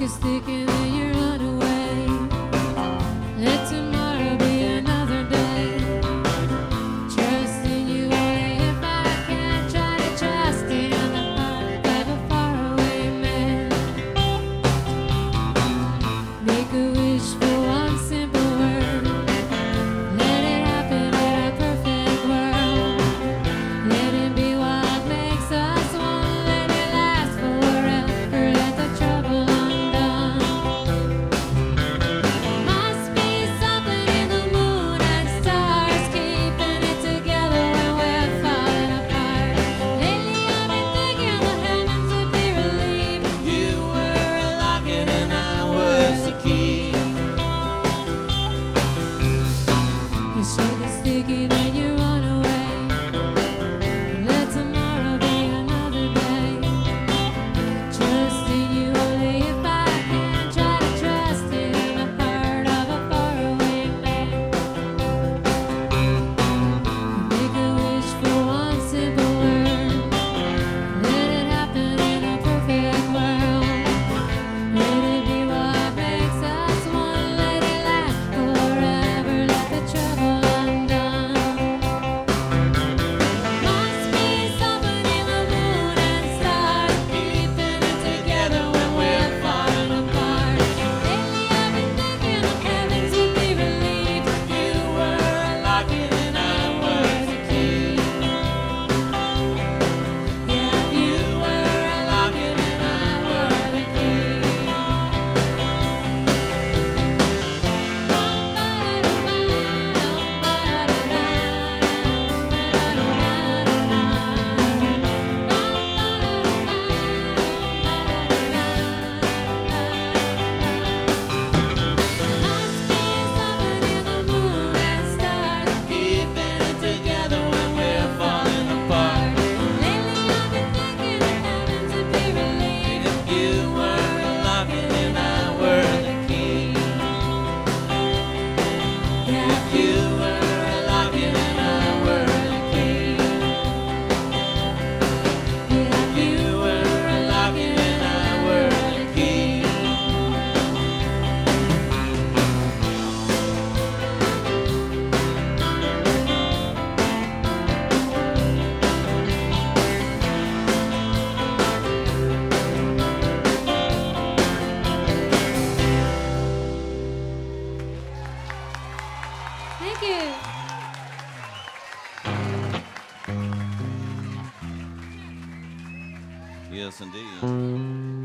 sticky, then you run away. Let tomorrow be another day. Trust in you only if I can. Try to trust in the heart of a faraway man. Make a wish for one simple word. Let it happen in a perfect world. Let it be what makes us one. Let it last forever. Let the trouble undone. Must be something in the moon and stars keeping it together when we're falling apart. Lately I've been thinking the heavens would be relieved. You were a locket and I was the key. You shake it sticky, then you run away. Let tomorrow be another day. Trust in you only if I can. Try to trust in the heart of a faraway man. Make a wish for one simple word. Let it happen in a perfect world. Let it be what makes us one. Let it last forever. Let the trouble undone. Must be something in the moon and stars keeping it together when we're falling apart. Lately I've been thinking the heavens would be relieved. You were a locket and I was a key. Yeah, you were a locket and I was a key. Must be something in the moon and stars keeping it together when we're falling apart. Lately I've been thinking the heavens would be relieved if you were a locket and I were the key. Yeah, if you were a locket and I were the key. Yeah, if you were a locket and I were the key. Thank you. Yes, indeed.